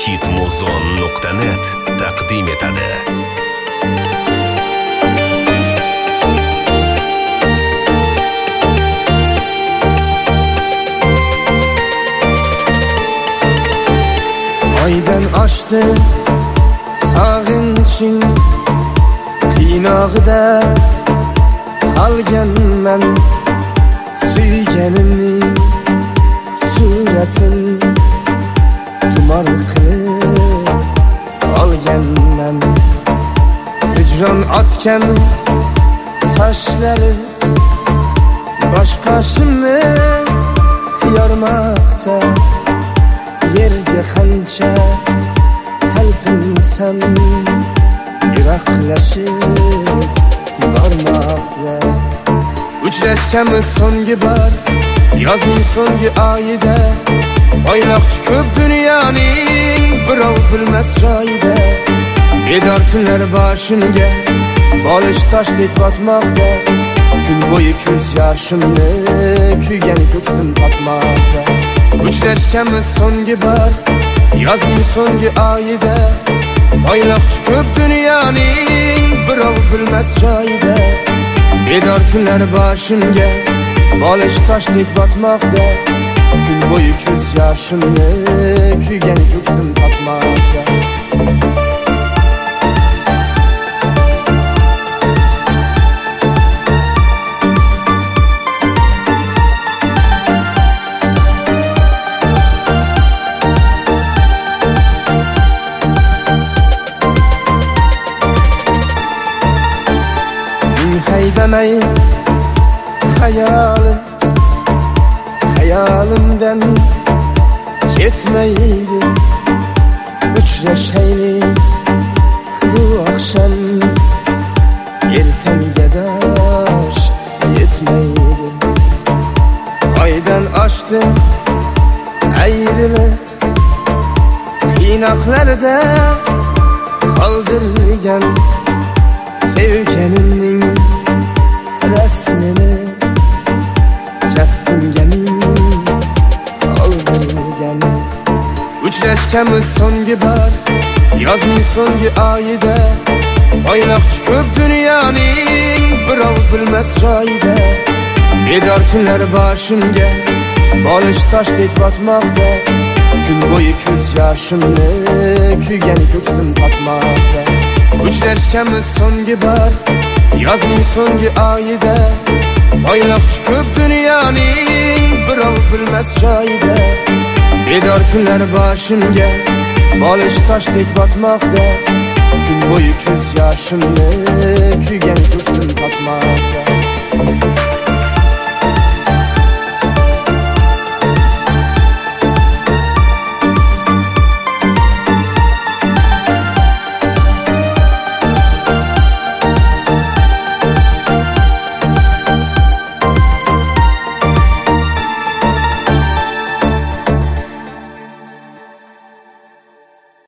hitmuzon.net taqdim etadi. Oydan oshdi sog'inching, qiynog'ida qolganman. Suyganimning suratin tumor qilib olganman. Hijron otgan toshlari boshqashimni yormoqda. Yerga qancha talpinsam yiroqlashib bormoqda. Uchrashganmiz so'nggi bor yozning so'nggi oyida. Oynoqchi ko'p dunyoning birov bilmas joyida. Bedor tunlar boshimga bolish toshdek botmoqda. Kun bo'yi ko'z yoshimni kuygan ko'ksim totmoqda. Uchrashganmiz so'nggi bor yozning so'nggi oyida. Oynoqchi ko'p dunyoning birov bilmas joyida. Bedor tunlar boshimga bolish toshdek botmoqda. Kun bo'yi ko'z yoshimni kuygan ko'ksim totmoqda. Haydamay hayolimdan ketmaydi. Uchrashaylik bu oqshom, ertangadosh yetmaydi. Oydan oshdi ayrilib, qiynoqlarda qoldirgan sevganimning rasmini kaftimga oldirgan. Uchrashganmiz so'nggi bor yozning so'nggi oyida. Oynoqchi ko'p dunyoning birov bilmas joyida. Bedor tunlar boshimga bolish toshdek botmoqda. Kun bo'yi ko'z yoshimni kuygan ko'ksim totmoqda. Uchrashganmiz so'nggi bor yozning so'nggi oyida. Oynoqchi ko'p dunyoning birov bilmas joyida. Bedor tunlar boshimga bolish toshdek botmoqda. Kun bo'yi ko'z yoshimni kuygan ko'ksim totmoqda.